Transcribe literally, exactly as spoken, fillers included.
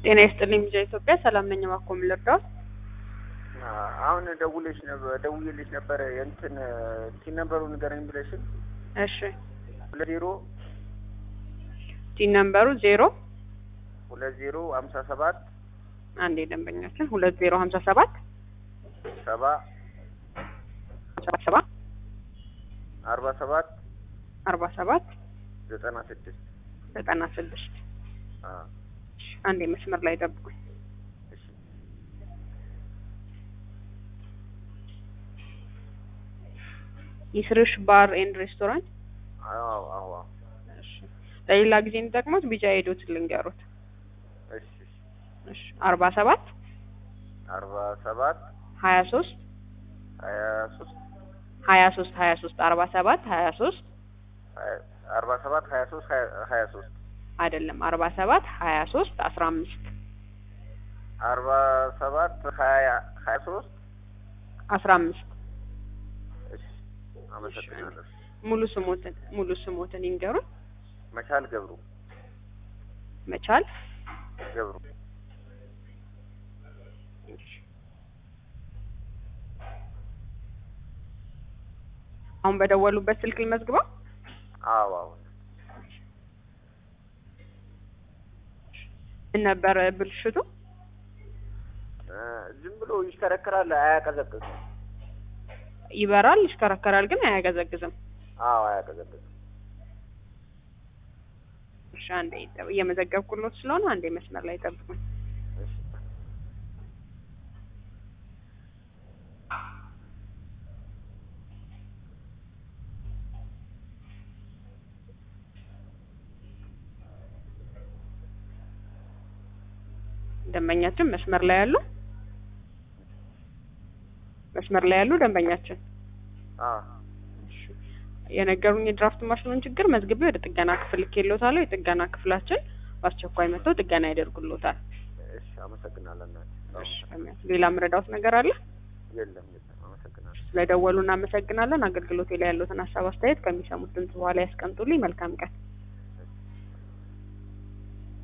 ጤና ይስጥልኝ ቢጃ ኢትዮጵያ ሰላም ነኝ ማቆም ልርዳው አሁን ደውልሽ ነበር ደውዬልሽ ነበር እንትን ቲ ነምበሩን ንገረኝ ብለሽ እሺ ዜሮ ቲ ነምበሩ ዜሮ ሁለት ዜሮ ሃምሳ ሰባት አንዴ ደንበኛችን ሁለት ዜሮ ሃምሳ ሰባት ሰባ ሰባ አርባ ሰባት አርባ ሰባት ዘጠና ስድስት ዘጠና ስድስት አ አንዴ መስመር ላይ ጠብቁኝ እሺ ይስርሽ ባር ኤንድ ሬስቶራንት አዎ አዎ እሺ ለሌላ ጊዜ እንጠቅመት ቢጃ ሄዶት ልንገሩት እሺ እሺ አርባ ሰባት አርባ ሰባት ሀያ ሶስት ሀያ ሶስት ሀያ ሶስት ሀያ ሶስት አርባ ሰባት ሀያ ሶስት አርባ ሰባት ሀያ ሶስት ሀያ ሶስት አይደለም አርባ ሰባት ሀያ ሶስት አስራ አምስት አርባ ሰባት ሀያ ሀያ ሶስት አስራ አምስት እሺ አመሰግናለሁ ሙሉ ስሞትን ሙሉ ስሞትን ይንገሩን መቻል ገብሩ መቻል ገብሩ አሁን በደወሉበት ስልክ ልመዝግበው አዎ አዎ ነበር ብልሽቱ ዝም ብሎ ይሽከረከራል አያቀዘቅዝም ይበራል ይሽከረከራል ግን አያቀዘቅዝም አዎ አያቀዘቅዝም እሺ አንዴ እየመዘገብኩልዎት ስለሆነ አንዴ መስመር ላይ ጠብቁኝ እሺ ደንበኛችን መስመር ላይ ያሉ መስመር ላይ ያሉ ደንበኛችን አ የነገሩኝ የድራፍት ማሽኑን ችግር መዝግቤ ወደ ጥገና ክፍል ልኬልዎታለሁ የጥገና ክፍላችን በአስቸኳይ መጥተው ጥገና ያደርጉልዎታል እሺ አመሰግናለሁ እሺ ሌላ ምረዳውት ነገር አለ የለም የለም አመሰግናለሁ ስለደወሉና አመሰግናለን አገልግሎቴ ላይ ያለዎትን ሐሳብ አስተያየት ከሚሰሙት ድምጽ በኋላ ያስቀምጡልኝ መልካም ቀን